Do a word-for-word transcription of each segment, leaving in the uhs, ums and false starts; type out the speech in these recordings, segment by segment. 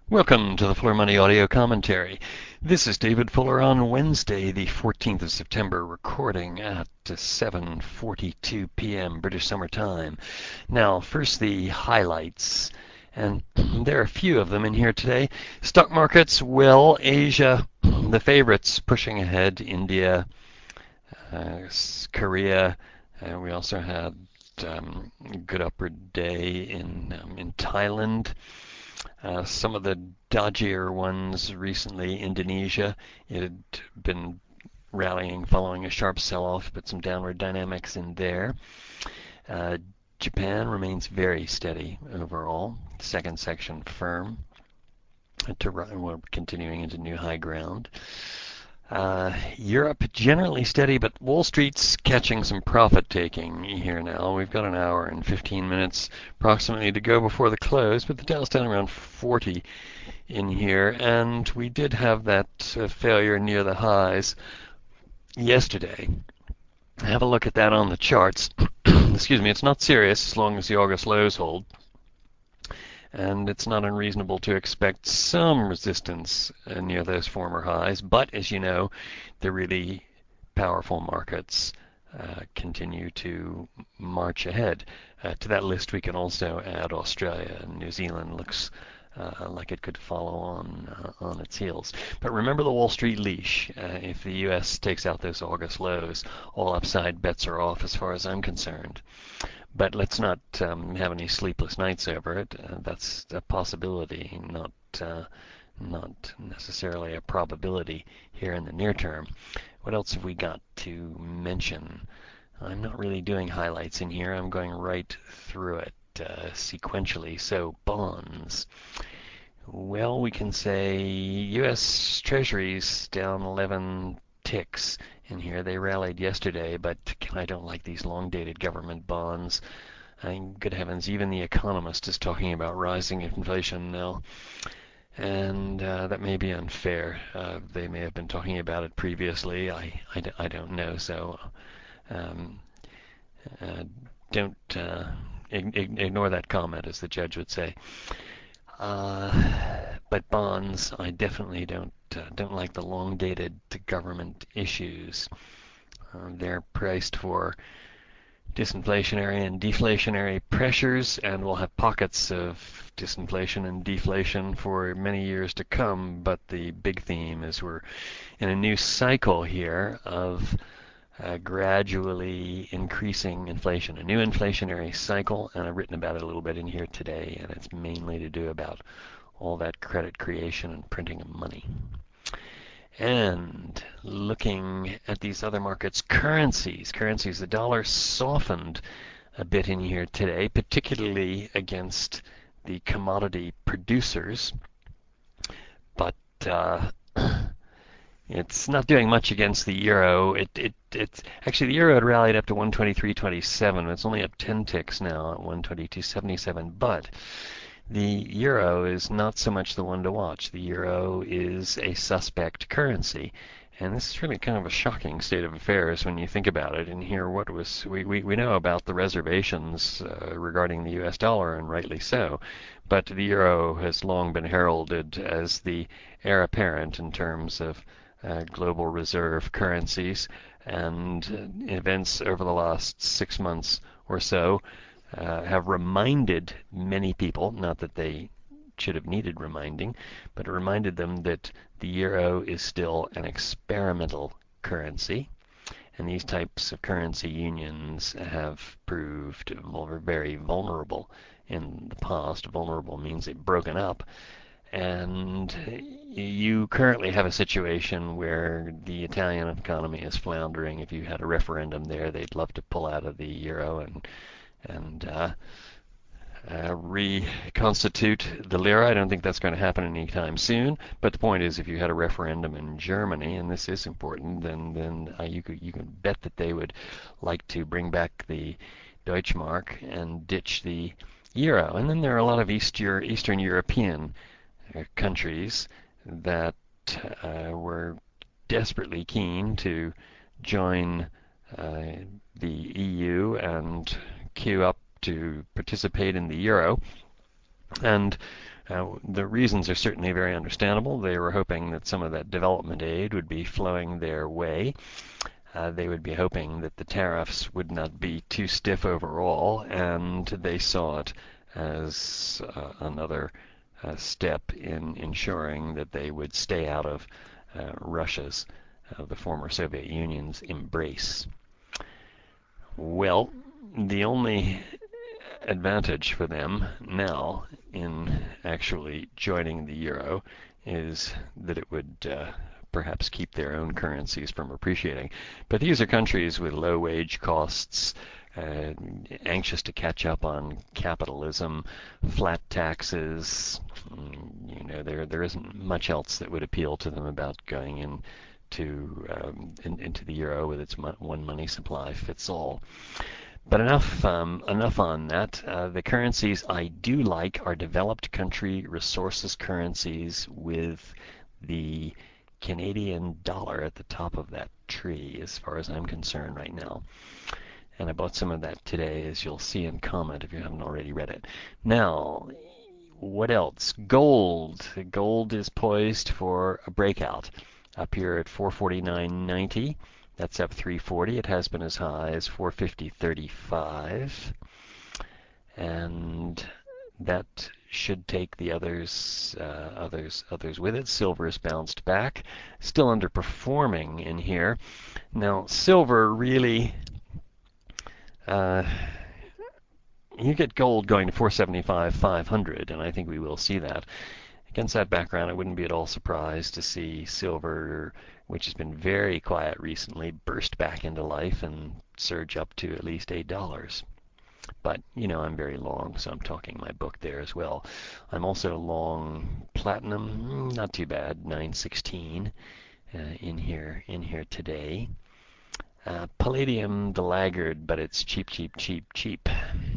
Welcome to the Fuller Money Audio Commentary. This is David Fuller on Wednesday, the fourteenth of September, recording at seven forty-two p m British Summer Time. Now, first the highlights, and there are a few of them in here today. Stock markets, well, Asia, the favorites pushing ahead, India, uh, Korea. Uh, we also had um, a good upward day in um, in Thailand. Uh, some of the dodgier ones recently, Indonesia, it had been rallying following a sharp sell-off, but some downward dynamics in there. Uh, Japan remains very steady overall, second section firm, to, we're continuing into new high ground. Uh, Europe generally steady, but Wall Street's catching some profit taking here now. We've got an hour and fifteen minutes approximately to go before the close, but the Dow's down around forty in here, and we did have that uh, failure near the highs yesterday. Have a look at that on the charts. Excuse me, it's not serious as long as the August lows hold. And it's not unreasonable to expect some resistance uh, near those former highs. But as you know, the really powerful markets uh, continue to march ahead. Uh, to that list, we can also add Australia and New Zealand. Looks uh, like it could follow on uh, on its heels. But remember the Wall Street leash. Uh, if the U S takes out those August lows, all upside bets are off as far as I'm concerned. But let's not um, have any sleepless nights over it. Uh, that's a possibility, not uh, not necessarily a probability here in the near term. What else have we got to mention? I'm not really doing highlights in here. I'm going right through it uh, sequentially. So bonds. Well, we can say U S Treasuries down eleven ticks in here. They rallied yesterday, but I don't like these long-dated government bonds. I mean, good heavens, even The Economist is talking about rising inflation now. And uh, that may be unfair. Uh, they may have been talking about it previously. I, I, I don't know. So um, uh, don't uh, ignore that comment, as the judge would say. Uh, but bonds, I definitely don't uh, don't like the long-dated government issues. Uh, they're priced for disinflationary and deflationary pressures, and we'll have pockets of disinflation and deflation for many years to come. But the big theme is we're in a new cycle here of uh, gradually increasing inflation, a new inflationary cycle, and I've written about it a little bit in here today, and it's mainly to do about all that credit creation and printing of money. And looking at these other markets, currencies, currencies, the dollar softened a bit in here today, particularly against the commodity producers, but uh, it's not doing much against the euro. It, it, it's actually the euro had rallied up to one twenty-three twenty-seven. It's only up ten ticks now at one twenty-two seventy-seven. But the euro is not so much the one to watch. The euro is a suspect currency. And this is really kind of a shocking state of affairs when you think about it. And here, what was we, we, we know about the reservations uh, regarding the U S dollar, and rightly so. But the euro has long been heralded as the heir apparent in terms of uh, global reserve currencies, and uh, events over the last six months or so uh, have reminded many people, not that they should have needed reminding, but it reminded them that the euro is still an experimental currency, and these types of currency unions have proved very vulnerable in the past. Vulnerable means they've broken up. And you currently have a situation where the Italian economy is floundering. If you had a referendum there, they'd love to pull out of the euro and and uh, uh, reconstitute the lira. I don't think that's going to happen anytime soon. But the point is, if you had a referendum in Germany, and this is important, then then uh, you could you can bet that they would like to bring back the Deutschmark and ditch the euro. And then there are a lot of East Euro, Eastern European countries that uh, were desperately keen to join uh, the E U and queue up to participate in the euro. And Uh, the reasons are certainly very understandable. They were hoping that some of that development aid would be flowing their way. Uh, they would be hoping that the tariffs would not be too stiff overall, and they saw it as uh, another uh, step in ensuring that they would stay out of uh, Russia's, uh, the former Soviet Union's embrace. Well, the only advantage for them now in actually joining the euro is that it would uh, perhaps keep their own currencies from appreciating. But these are countries with low wage costs, uh, anxious to catch up on capitalism, flat taxes. You know, there there isn't much else that would appeal to them about going in to um, in, into the euro with its mo- one money supply fits all. But enough um, enough on that. Uh, the currencies I do like are developed country resources currencies with the Canadian dollar at the top of that tree as far as I'm concerned right now. And I bought some of that today, as you'll see in comment if you haven't already read it. Now, what else? Gold. Gold is poised for a breakout up here at four forty-nine ninety. That's up three forty. It has been as high as four fifty thirty-five. And that should take the others uh, others others with it. Silver has bounced back, still underperforming in here. Now silver really uh, you get gold going to four seventy-five five hundred, and I think we will see that. Against that background, I wouldn't be at all surprised to see silver, which has been very quiet recently, burst back into life and surge up to at least eight dollars. But, you know, I'm very long, so I'm talking my book there as well. I'm also long platinum, not too bad, nine sixteen uh, in here in here today. Uh, palladium, the laggard, but it's cheap, cheap, cheap, cheap.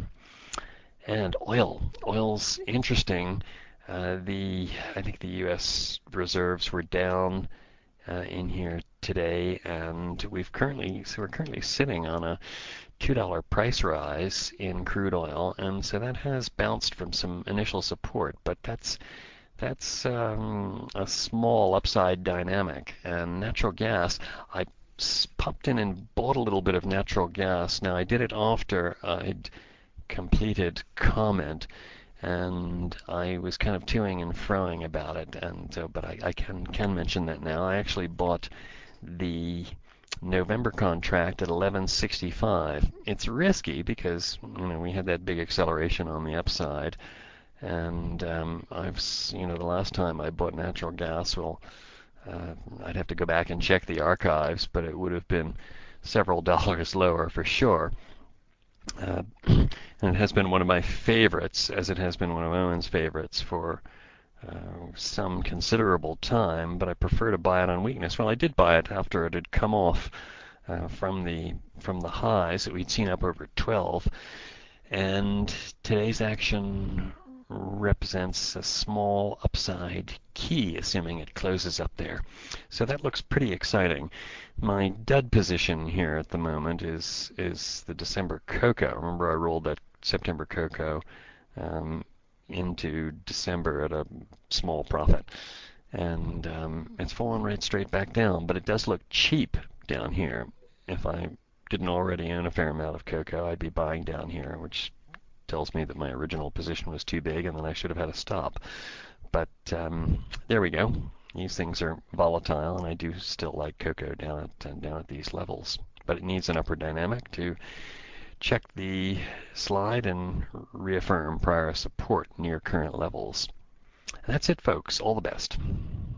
And oil. Oil's interesting. Uh, the I think the U S reserves were down uh, in here today, and we've currently so we're currently sitting on a two dollar price rise in crude oil, and so that has bounced from some initial support, but that's that's um, a small upside dynamic. And natural gas, I popped in and bought a little bit of natural gas. Now I did it after I'd completed comment, and I was kind of toing and froing about it, and so but I, I can can mention that now. I actually bought the November contract at eleven sixty-five. It's risky because you know we had that big acceleration on the upside, and um, I've you know the last time I bought natural gas, well, uh, I'd have to go back and check the archives, but it would have been several dollars lower for sure. Uh, and it has been one of my favorites, as it has been one of Owen's favorites for uh, some considerable time, but I prefer to buy it on weakness. Well, I did buy it after it had come off uh, from the from the highs that we'd seen up over twelve, and today's action represents a small upside key, assuming it closes up there. So that looks pretty exciting. My dud position here at the moment is is the December cocoa. Remember I rolled that September cocoa um, into December at a small profit, and um, it's fallen right straight back down, but it does look cheap down here. If I didn't already own a fair amount of cocoa, I'd be buying down here, which tells me that my original position was too big and then I should have had a stop. But um, there we go. These things are volatile, and I do still like cocoa down at uh, down at these levels. But it needs an upward dynamic to check the slide and reaffirm prior support near current levels. And that's it, folks. All the best.